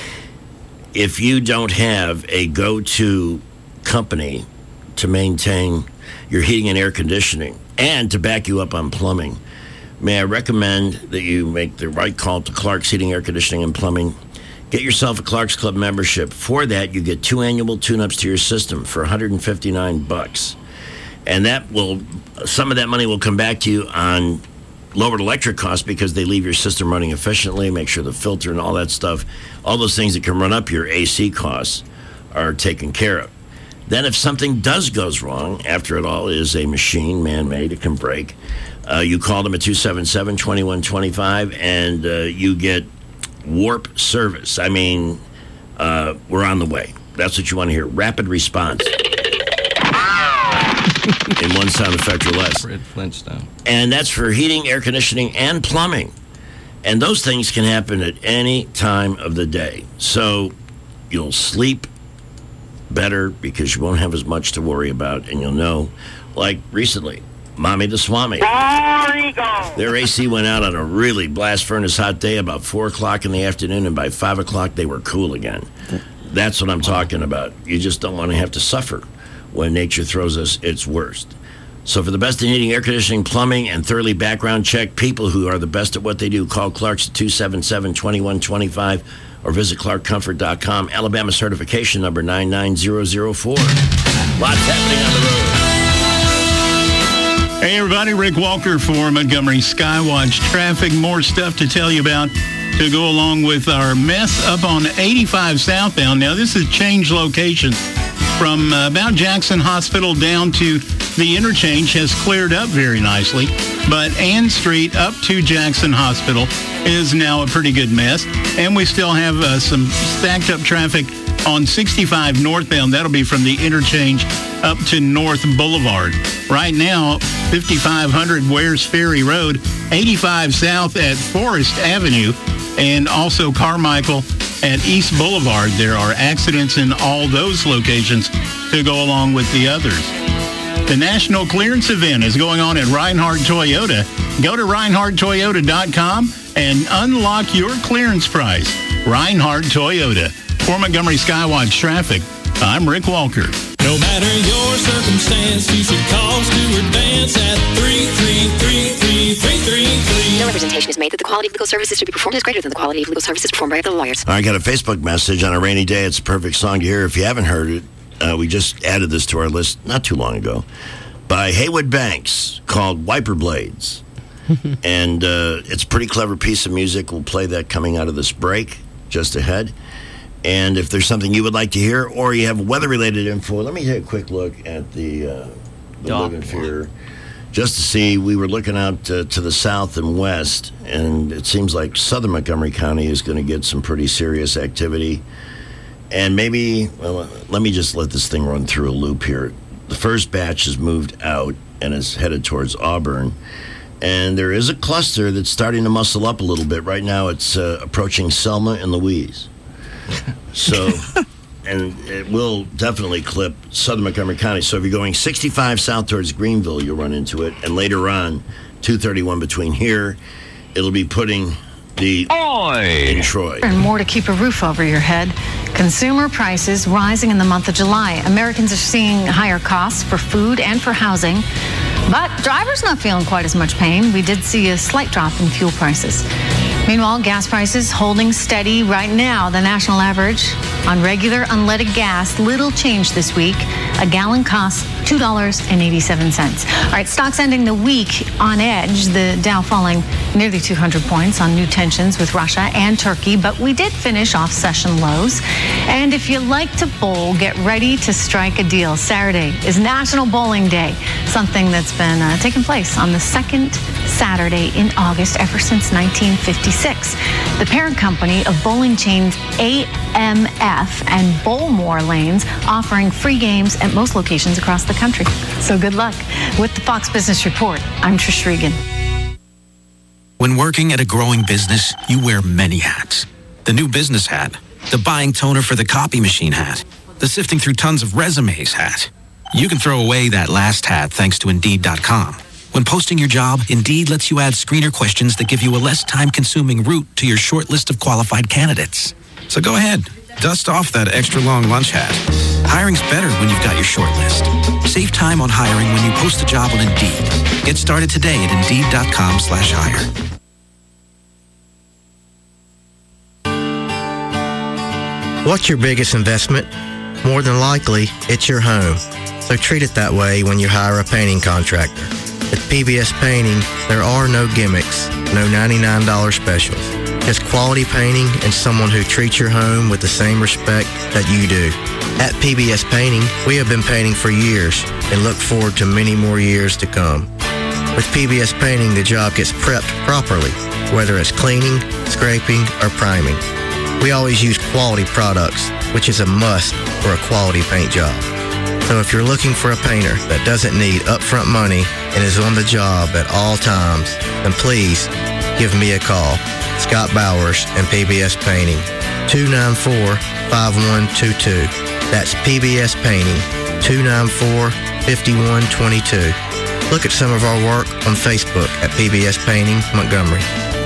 If you don't have a go-to company to maintain your heating and air conditioning and to back you up on plumbing, may I recommend that you make the right call to Clark's Heating, Air Conditioning, and Plumbing. Get yourself a Clark's Club membership. For that, you get 2 annual tune-ups to your system for $159. And some of that money will come back to you on lowered electric costs because they leave your system running efficiently, make sure the filter and all that stuff, all those things that can run up your AC costs are taken care of. Then if something goes wrong, after it all is a machine, man-made, it can break, you call them at 277-2125 and you get warp service. I mean, we're on the way. That's what you want to hear. Rapid response. In one sound effect or less. Fred Flintstone. And that's for heating, air conditioning, and plumbing. And those things can happen at any time of the day. So you'll sleep better because you won't have as much to worry about. And you'll know, like recently, Mommy the Swami. Their AC went out on a really blast furnace hot day about 4 o'clock in the afternoon, and by 5 o'clock they were cool again. That's what I'm talking about. You just don't want to have to suffer when nature throws us its worst. So for the best in heating, air conditioning, plumbing, and thoroughly background check people who are the best at what they do, call Clark's at 277-2125 or visit clarkcomfort.com. Alabama certification number 99004. Lots happening on the road. Hey everybody, Rick Walker for Montgomery Skywatch Traffic. More stuff to tell you about to go along with our mess up on 85 southbound. Now this is changed location from about Jackson Hospital down to the interchange has cleared up very nicely, but Ann Street up to Jackson Hospital is now a pretty good mess, and we still have some stacked up traffic on 65 northbound. That'll be from the interchange up to North Boulevard. Right now, 5500 Wares Ferry Road, 85 south at Forest Avenue, and also Carmichael at East Boulevard. There are accidents in all those locations to go along with the others. The National Clearance Event is going on at Reinhardt Toyota. Go to ReinhardtToyota.com and unlock your clearance price. Reinhardt Toyota. For Montgomery Skywatch Traffic, I'm Rick Walker. No matter your circumstance, you should call Stuart Vance at 333 representation is made that the quality of legal services to be performed is greater than the quality of legal services performed by other lawyers. I got a Facebook message on a rainy day. It's a perfect song to hear. If you haven't heard it, we just added this to our list not too long ago by Haywood Banks called Wiper Blades. And it's a pretty clever piece of music. We'll play that coming out of this break just ahead. And if there's something you would like to hear or you have weather-related info, let me take a quick look at the Live in Fear. Just to see, we were looking out to the south and west, and it seems like southern Montgomery County is going to get some pretty serious activity. And maybe, well, let me just let this thing run through a loop here. The first batch has moved out and is headed towards Auburn. And there is a cluster that's starting to muscle up a little bit. Right now it's approaching Selma and Louise. So, and it will definitely clip southern Montgomery County. So if you're going 65 south towards Greenville, you'll run into it. And later on, 231 between here, it'll be putting the in Troy. And more to keep a roof over your head. Consumer prices rising in the month of July. Americans are seeing higher costs for food and for housing. But drivers not feeling quite as much pain. We did see a slight drop in fuel prices. Meanwhile, gas prices holding steady right now. The national average on regular unleaded gas, little change this week. A gallon costs $2.87. All right, stocks ending the week on edge. The Dow falling nearly 200 points on new tensions with Russia and Turkey. But we did finish off session lows. And if you like to bowl, get ready to strike a deal. Saturday is National Bowling Day, something that's been taking place on the second Saturday in August ever since 1956. The parent company of bowling chains AMF and Bowlmore Lanes offering free games at most locations across the country. So good luck. With the Fox Business Report, I'm Trish Regan. When working at a growing business, you wear many hats. The new business hat, the buying toner for the copy machine hat, the sifting through tons of resumes hat. You can throw away that last hat thanks to Indeed.com. When posting your job, Indeed lets you add screener questions that give you a less time-consuming route to your short list of qualified candidates. So go ahead, dust off that extra long lunch hat. Hiring's better when you've got your short list. Save time on hiring when you post a job on Indeed. Get started today at Indeed.com/hire. What's your biggest investment? More than likely, it's your home. So treat it that way when you hire a painting contractor. At PBS Painting, there are no gimmicks, no $99 specials. Just quality painting and someone who treats your home with the same respect that you do. At PBS Painting, we have been painting for years and look forward to many more years to come. With PBS Painting, the job gets prepped properly, whether it's cleaning, scraping, or priming. We always use quality products, which is a must for a quality paint job. So if you're looking for a painter that doesn't need upfront money and is on the job at all times, then please give me a call. Scott Bowers and PBS Painting, 294-5122. That's PBS Painting, 294-5122. Look at some of our work on Facebook at PBS Painting Montgomery.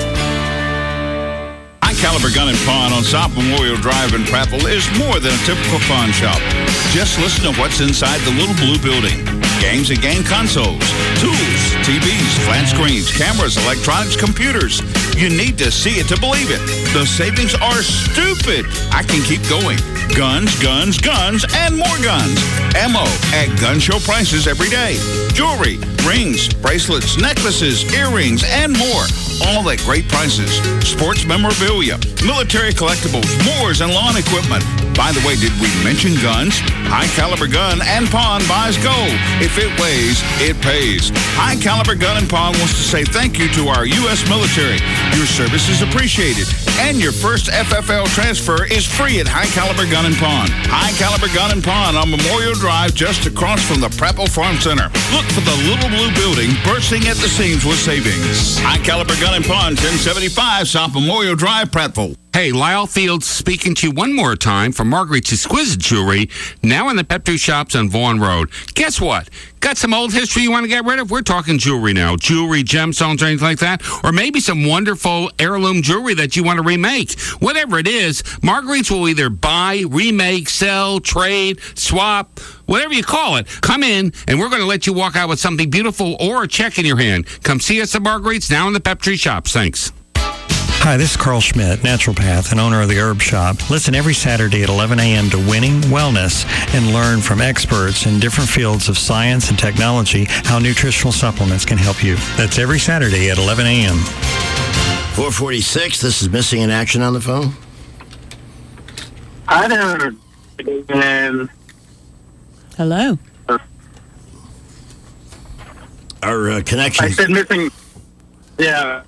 Caliber Gun & Pawn on South Memorial Drive in Prattville is more than a typical pawn shop. Just listen to what's inside the Little Blue Building. Games and game consoles, tools, TVs, flat screens, cameras, electronics, computers. You need to see it to believe it. The savings are stupid. I can keep going. Guns, guns, guns, and more guns. Ammo at gun show prices every day. Jewelry, rings, bracelets, necklaces, earrings, and more. All at great prices. Sports memorabilia, military collectibles, moors, and lawn equipment. By the way, did we mention guns? High Caliber Gun & Pawn buys gold. If it weighs, it pays. High Caliber Gun & Pawn wants to say thank you to our U.S. military. Your service is appreciated. And your first FFL transfer is free at High Caliber Gun & Pawn. High Caliber Gun & Pawn on Memorial Drive just across from the Prattville Farm Center. Look for the Little Blue Building bursting at the seams with savings. High Caliber Gun & Pawn, 1075 South Memorial Drive, Prattville. Hey, Lyle Fields speaking to you one more time from Marguerite's Exquisite Jewelry, now in the Pep2 shops on Vaughan Road. Guess what? Got some old history you want to get rid of? We're talking jewelry now. Jewelry, gemstones, or anything like that. Or maybe some wonderful heirloom jewelry that you want to remake. Whatever it is, Marguerite's will either buy, remake, sell, trade, swap, whatever you call it. Come in, and we're going to let you walk out with something beautiful or a check in your hand. Come see us at Marguerite's, now in the Pep3 shops. Thanks. Hi, this is Carl Schmidt, naturopath and owner of the Herb Shop. Listen every Saturday at 11 a.m. to Winning Wellness and learn from experts in different fields of science and technology how nutritional supplements can help you. That's every Saturday at 11 a.m. 446, this is Missing in Action on the phone. Hi there. Hello. Our connection. I said missing. Yeah.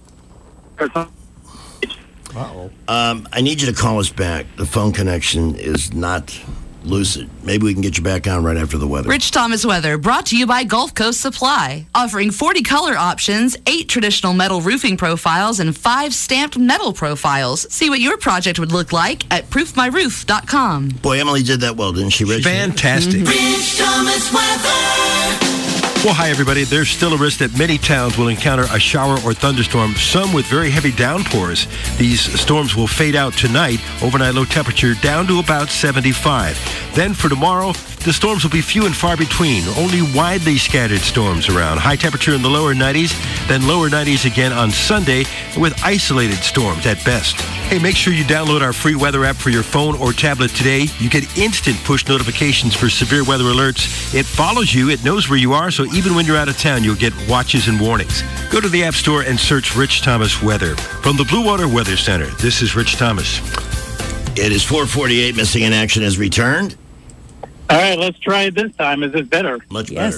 Uh-oh. I need you to call us back. The phone connection is not lucid. Maybe we can get you back on right after the weather. Rich Thomas Weather, brought to you by Gulf Coast Supply. Offering 40 color options, 8 traditional metal roofing profiles, and 5 stamped metal profiles. See what your project would look like at proofmyroof.com. Boy, Emily did that well, didn't she, Rich? Fantastic. Rich Thomas Weather. Well, hi, everybody. There's still a risk that many towns will encounter a shower or thunderstorm, some with very heavy downpours. These storms will fade out tonight. Overnight low temperature down to about 75. Then for tomorrow, the storms will be few and far between. Only widely scattered storms around. High temperature in the lower 90s, then lower 90s again on Sunday with isolated storms at best. Hey, make sure you download our free weather app for your phone or tablet today. You get instant push notifications for severe weather alerts. It follows you. It knows where you are, so even when you're out of town, you'll get watches and warnings. Go to the App Store and search Rich Thomas Weather. From the Blue Water Weather Center, this is Rich Thomas. It is 448. Missing in Action has returned. All right, let's try it this time. Is it better? Much better.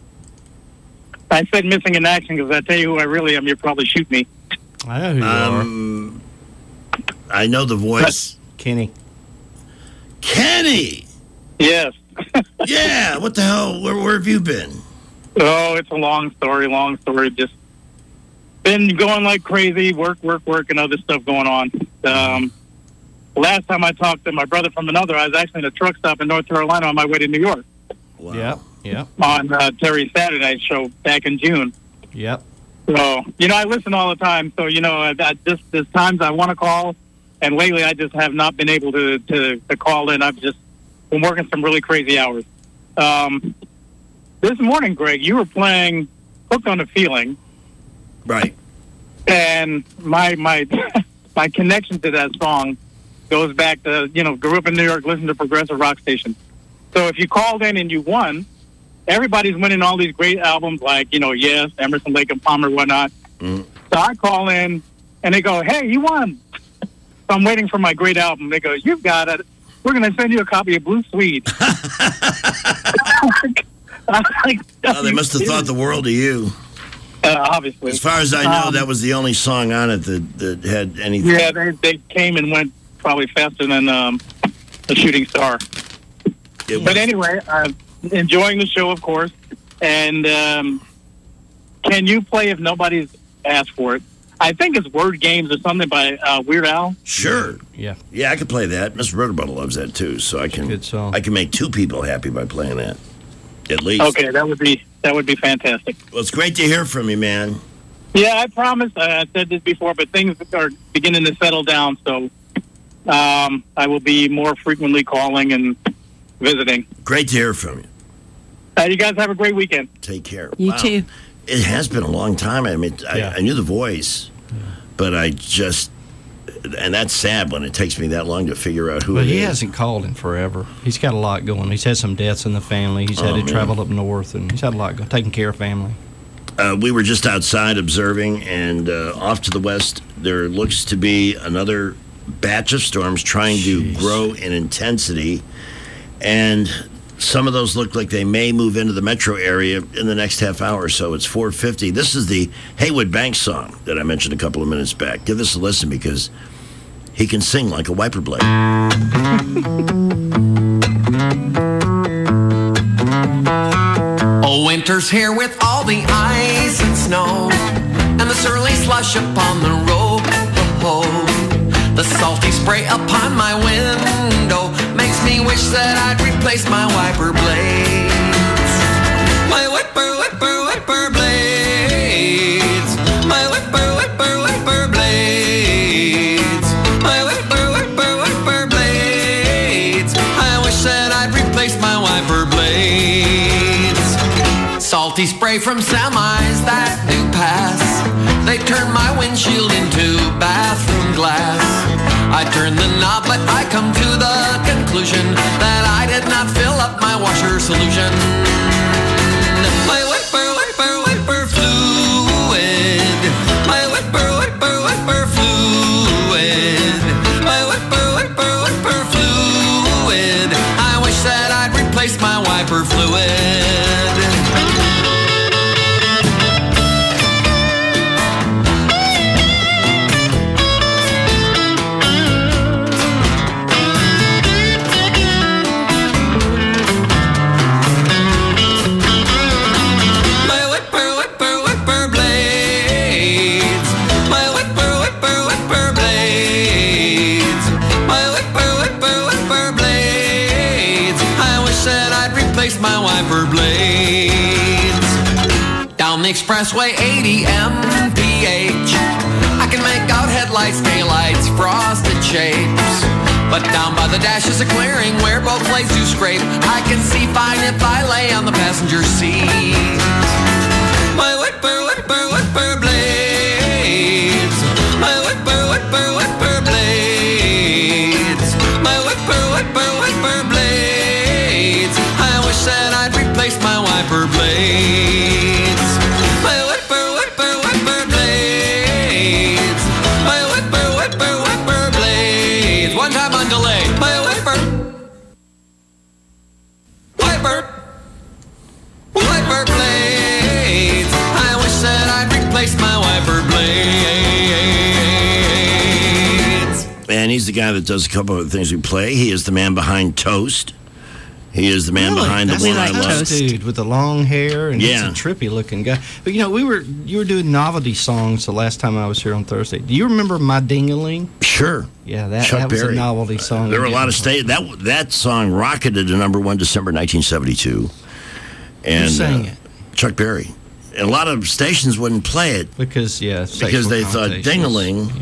I said missing in action because I tell you who I really am. You'll probably shoot me. I know who you are. I know the voice. Kenny. Kenny! Yes. Yeah, what the hell? Where have you been? Oh, it's a long story. Just been going like crazy. Work, and other stuff going on. Last time I talked to my brother from another, I was actually in a truck stop in North Carolina on my way to New York. Wow. Yep. On Terry's Saturday Night Show back in June. Yep. So, I listen all the time. So, there's times I want to call, and lately I just have not been able to call in. I've just been working some really crazy hours. This morning, Greg, you were playing Hooked on a Feeling. Right. And my my connection to that song goes back to, grew up in New York, listened to progressive rock stations. So if you called in and you won, everybody's winning all these great albums like, Yes, Emerson, Lake and Palmer, whatnot. So I call in and they go, hey, you won. So I'm waiting for my great album. They go, you've got it. We're going to send you a copy of Blue Swede. They must have thought the world of you. Obviously. As far as I know, that was the only song on it that had anything. Yeah, they came and went probably faster than a shooting star. But anyway, enjoying the show, of course. And can you play If Nobody's Asked For It? I think it's Word Games or something by Weird Al. Sure. Yeah. Yeah, I could play that. Mr. Rutterbuttle loves that too, so I can. Good song. I can make 2 people happy by playing that, at least. Okay, that would be fantastic. Well, it's great to hear from you, man. Yeah, I promise. I said this before, but things are beginning to settle down, so I will be more frequently calling and visiting. Great to hear from you. You guys have a great weekend. Take care. You too. It has been a long time. I mean, I knew the voice, but and that's sad when it takes me that long to figure out who it is. But he hasn't called in forever. He's got a lot going. He's had some deaths in the family. He's had to travel up north, and he's had a lot going, taking care of family. We were just outside observing, and off to the west, there looks to be another batch of storms trying to grow in intensity, and some of those look like they may move into the metro area in the next half hour or so. It's 4:50. This is the Haywood Banks song that I mentioned a couple of minutes back. Give this a listen because he can sing like a wiper blade. Oh, winter's here with all the ice and snow and the surly slush upon the road. The The salty spray upon my window makes me wish that I'd replace my wiper blades. My whipper, whipper, whipper blades. My whipper, whipper, whipper blades. My whipper, whipper, whipper blades. I wish that I'd replace my wiper blades. Salty spray from semis that do pass. They turn my windshield into bathroom glass. I turn the knob, but I come to the conclusion that I did not fill up my washer solution. My whipper, whipper, whipper fluid. My whipper, whipper, whipper fluid. My whipper, whipper, whipper fluid. I wish that I'd replace my wiper fluid. Down the expressway 80 mph, I can make out headlights, taillights, frosted shapes. But down by the dash is a clearing where both blades do scrape. I can see fine if I lay on the passenger seat. My whipper, whipper, whipper blades. My whipper, whipper, whipper blades. My whipper, whipper, whipper blades. I wish that I'd replace my wiper blades. My whipper, whipper, whipper blades. My whipper, whipper, whipper blades. One time on delay. My whipper, whipper, whipper blades. I wish that I'd replace my wiper blades. And he's the guy that does a couple of things we play. He is the man behind Toast. He is the man behind the one I love. Dude with the long hair, and yeah. he's a trippy looking guy. But you were doing novelty songs the last time I was here on Thursday. Do you remember My Ding-a-Ling? Sure. Yeah, that was a novelty song. There were a lot of that song rocketed to number one December 1972. And who sang it? Chuck Berry. And a lot of stations wouldn't play it because they thought Ding-a-Ling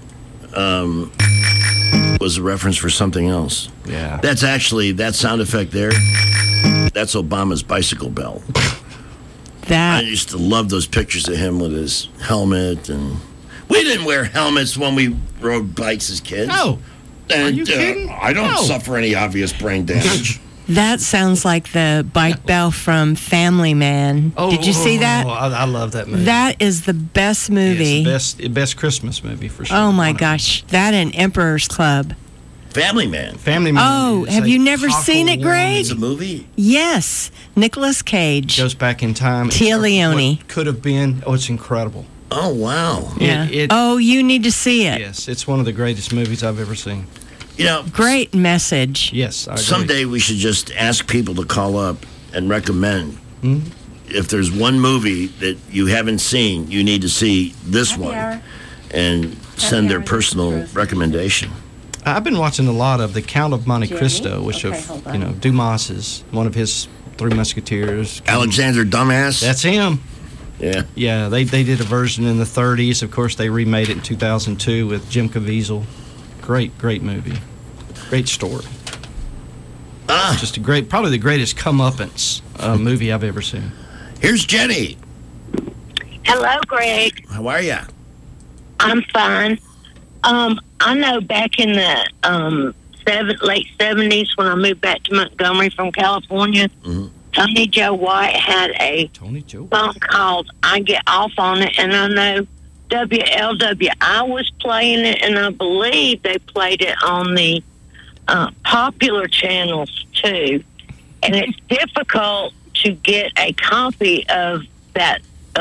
was a reference for something else. Yeah. That's actually, that sound effect there, that's Obama's bicycle bell. I used to love those pictures of him with his helmet, and we didn't wear helmets when we rode bikes as kids. No. And, are you kidding? I don't suffer any obvious brain damage. That sounds like the bike bell from Family Man. Did you see that? I love that movie. That is the best movie. Yes, the best Christmas movie for sure. Oh my gosh, that and Emperor's Club. Family Man. Family Man. Oh, have you never seen it, Greg? It's a movie? Yes. Nicolas Cage. Goes back in time. Tia Leone. What could have been. Oh, it's incredible. Oh, wow. Yeah. You need to see it. Yes, it's one of the greatest movies I've ever seen. You know, great message. Yes, I agree. Someday we should just ask people to call up and recommend. If there's one movie that you haven't seen, you need to see this one, and send their personal recommendation. I've been watching a lot of The Count of Monte Cristo, which Dumas is one of his Three Musketeers. Alexander Dumas. That's him. Yeah. Yeah, they did a version in the 30s. Of course, they remade it in 2002 with Jim Caviezel. Great movie. Great story. Just a probably the greatest comeuppance movie I've ever seen. Here's Jenny. Hello, Greg. How are you? I'm fine. I know back in the late 70s when I moved back to Montgomery from California, Tony Joe White had a song called I Get Off on It, and I know WLWI was playing it, and I believe they played it on the popular channels too. And it's difficult to get a copy of that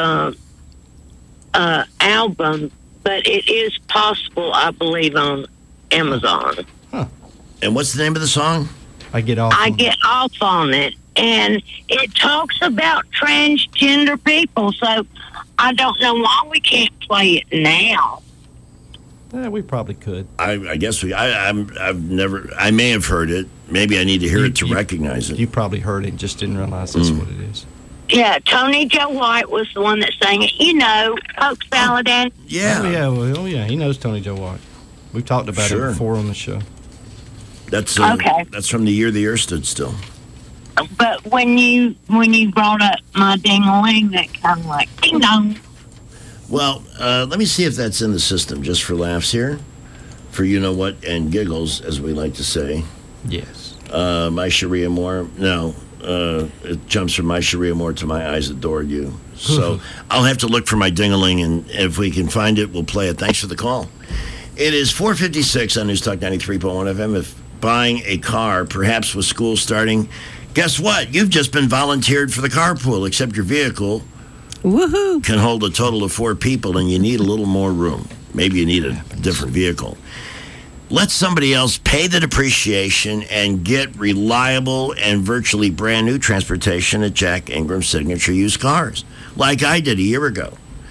album, but it is possible, I believe, on Amazon. And what's the name of the song? I Get Off on It. And it talks about transgender people, so I don't know why we can't play it now. We probably could. I guess I may have heard it. Maybe I need to hear it to recognize it. You probably heard it, just didn't realize that's what it is. Yeah, Tony Joe White was the one that sang it. You know, Coke Salad and... Yeah. Oh, yeah. He knows Tony Joe White. We've talked about it before on the show. That's Okay. That's from the year the earth stood still. But when you brought up my ding-a-ling, that kind of like, ding-dong. Well, let me see if that's in the system, just for laughs here. For you-know-what and giggles, as we like to say. Yes. My Sharia Moore. No. It jumps from my Sharia Moore to my eyes adored you. So I'll have to look for my ding-a-ling, and if we can find it, we'll play it. Thanks for the call. It is 4:56 on News Talk 93.1 FM. If buying a car, perhaps with school starting, guess what? You've just been volunteered for the carpool, except your vehicle can hold a total of 4 people, and you need a little more room. Maybe you need a different vehicle. Let somebody else pay the depreciation and get reliable and virtually brand new transportation at Jack Ingram Signature Used Cars, like I did a year ago.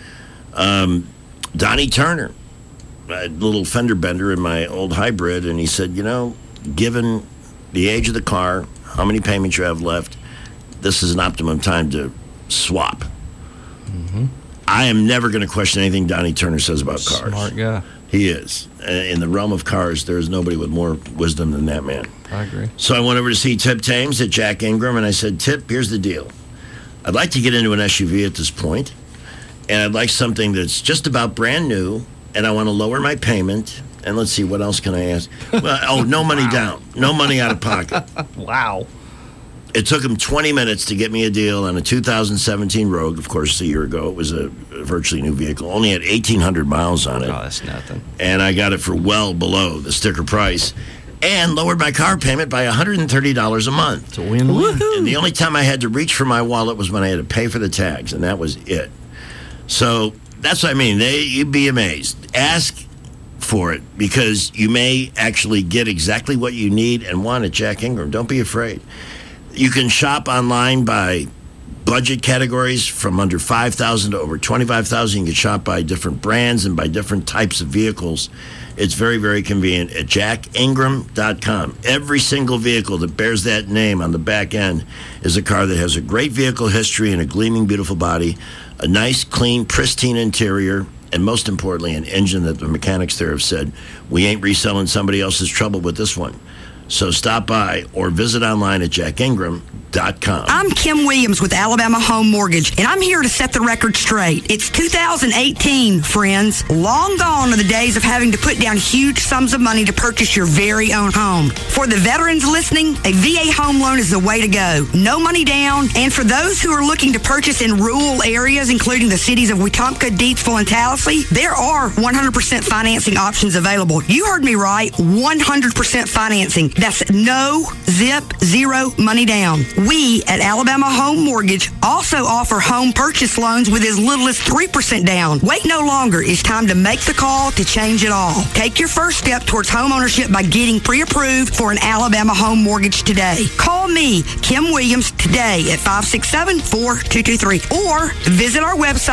Donnie Turner, a little fender bender in my old hybrid, and he said, you know, given the age of the car, how many payments you have left, this is an optimum time to swap. I am never going to question anything Donnie Turner says about cars. Smart guy. He is. In the realm of cars, there is nobody with more wisdom than that man. I agree. So I went over to see Tip Thames at Jack Ingram, and I said, Tip, here's the deal. I'd like to get into an SUV at this point, and I'd like something that's just about brand new, and I want to lower my payment. And let's see, what else can I ask? Well, no money down. No money out of pocket. Wow. It took him 20 minutes to get me a deal on a 2017 Rogue. Of course, a year ago, it was a virtually new vehicle. Only had 1,800 miles on it. Oh, that's nothing. And I got it for well below the sticker price. And lowered my car payment by $130 a month. It's a win-win. And the only time I had to reach for my wallet was when I had to pay for the tags, and that was it. So that's what I mean. You'd be amazed. Ask for it, because you may actually get exactly what you need and want at Jack Ingram. Don't be afraid. You can shop online by budget categories from under $5,000 to over $25,000. You can shop by different brands and by different types of vehicles. It's very, very convenient at jackingram.com. Every single vehicle that bears that name on the back end is a car that has a great vehicle history and a gleaming, beautiful body, a nice, clean, pristine interior, and most importantly, an engine that the mechanics there have said, we ain't reselling somebody else's trouble with this one. So stop by or visit online at jackingram.com. I'm Kim Williams with Alabama Home Mortgage, and I'm here to set the record straight. It's 2018, friends. Long gone are the days of having to put down huge sums of money to purchase your very own home. For the veterans listening, a VA home loan is the way to go. No money down, and for those who are looking to purchase in rural areas, including the cities of Wetumpka, Deatsville, and Tallahassee, there are 100% financing options available. You heard me right, 100% financing. That's no zip, zero money down. We at Alabama Home Mortgage also offer home purchase loans with as little as 3% down. Wait no longer. It's time to make the call to change it all. Take your first step towards home ownership by getting pre-approved for an Alabama Home Mortgage today. Call me, Kim Williams, today at 567-4223 or visit our website